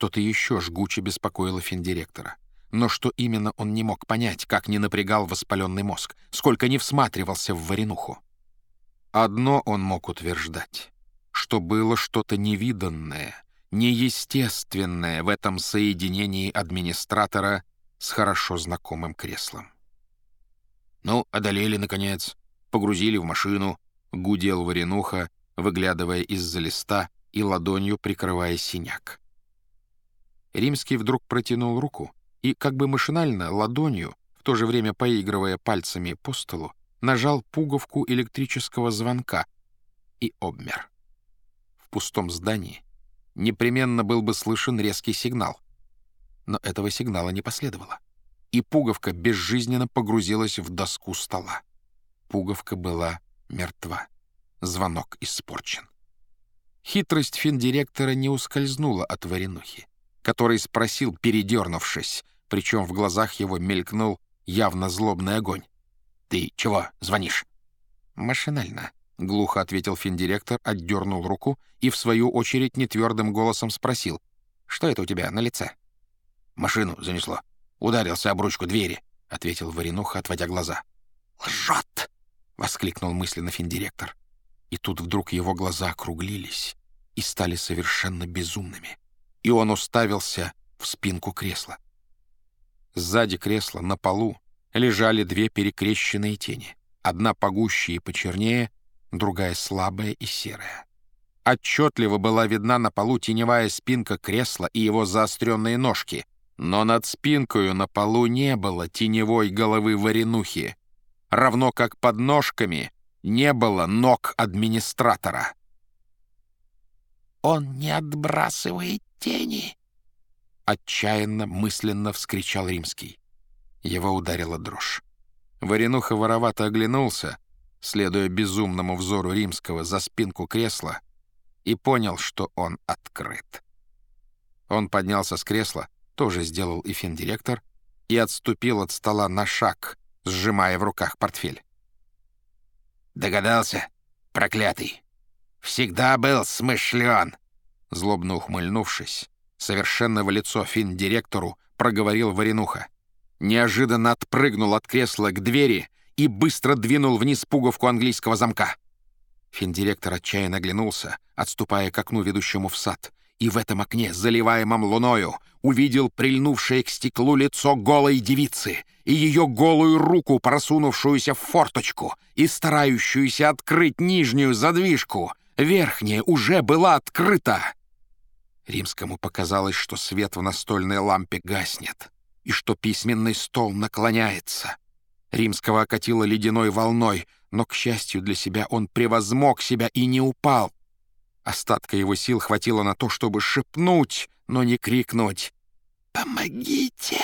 Что-то еще жгуче беспокоило финдиректора. Но что именно он не мог понять, как не напрягал воспаленный мозг, сколько не всматривался в Варенуху. Одно он мог утверждать, что было что-то невиданное, неестественное в этом соединении администратора с хорошо знакомым креслом. «Ну, одолели, наконец, погрузили в машину», — гудел Варенуха, выглядывая из-за листа и ладонью прикрывая синяк. Римский вдруг протянул руку и, как бы машинально, ладонью, в то же время поигрывая пальцами по столу, нажал пуговку электрического звонка и обмер. В пустом здании непременно был бы слышен резкий сигнал, но этого сигнала не последовало, и пуговка безжизненно погрузилась в доску стола. Пуговка была мертва, звонок испорчен. Хитрость финдиректора не ускользнула от Варенухи, который спросил, передернувшись, причем в глазах его мелькнул явно злобный огонь: «Ты чего звонишь?» «Машинально», — глухо ответил финдиректор, отдернул руку и, в свою очередь, нетвердым голосом спросил: «Что это у тебя на лице?» «Машину занесло. Ударился об ручку двери», — ответил Варенуха, отводя глаза. «Лжет!» — воскликнул мысленно финдиректор. И тут вдруг его глаза округлились и стали совершенно безумными, и он уставился в спинку кресла. Сзади кресла на полу лежали две перекрещенные тени, одна погуще и почернее, другая слабая и серая. Отчетливо была видна на полу теневая спинка кресла и его заостренные ножки, но над спинкою на полу не было теневой головы Варенухи, равно как под ножками не было ног администратора. «Он не отбрасывает тени!» — отчаянно, мысленно вскричал Римский. Его ударила дрожь. Варенуха воровато оглянулся, следуя безумному взору Римского за спинку кресла, и понял, что он открыт. Он поднялся с кресла, тоже сделал и финдиректор, и отступил от стола на шаг, сжимая в руках портфель. «Догадался, проклятый! Всегда был смышлен!» Злобно ухмыльнувшись, совершенно в лицо финдиректору проговорил Варенуха. Неожиданно отпрыгнул от кресла к двери и быстро двинул вниз пуговку английского замка. Финдиректор отчаянно оглянулся, отступая к окну, ведущему в сад, и в этом окне, заливаемом луною, увидел прильнувшее к стеклу лицо голой девицы и ее голую руку, просунувшуюся в форточку и старающуюся открыть нижнюю задвижку. Верхняя уже была открыта. Римскому показалось, что свет в настольной лампе гаснет и что письменный стол наклоняется. Римского окатило ледяной волной, но, к счастью для себя, он превозмог себя и не упал. Остатка его сил хватило на то, чтобы шепнуть, но не крикнуть: «Помогите!»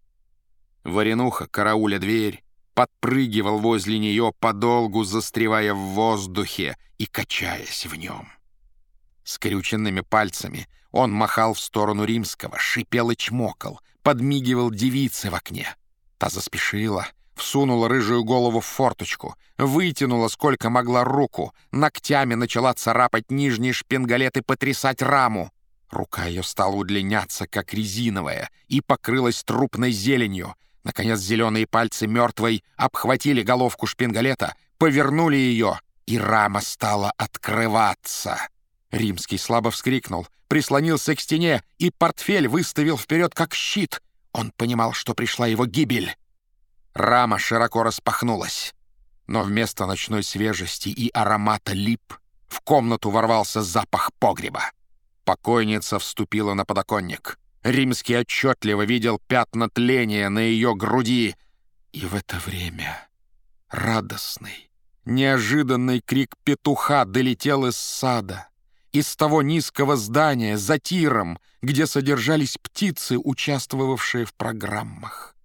Варенуха, карауля дверь, подпрыгивал возле нее, подолгу застревая в воздухе и качаясь в нем. Скрюченными пальцами он махал в сторону Римского, шипел и чмокал, подмигивал девице в окне. Та заспешила, всунула рыжую голову в форточку, вытянула сколько могла руку, ногтями начала царапать нижний шпингалет и потрясать раму. Рука ее стала удлиняться, как резиновая, и покрылась трупной зеленью. Наконец зеленые пальцы мертвой обхватили головку шпингалета, повернули ее, и рама стала открываться. Римский слабо вскрикнул, прислонился к стене и портфель выставил вперед, как щит. Он понимал, что пришла его гибель. Рама широко распахнулась, но вместо ночной свежести и аромата лип в комнату ворвался запах погреба. Покойница вступила на подоконник. Римский отчетливо видел пятна тления на ее груди. И в это время радостный, неожиданный крик петуха долетел из сада, из того низкого здания за тиром, где содержались птицы, участвовавшие в программах.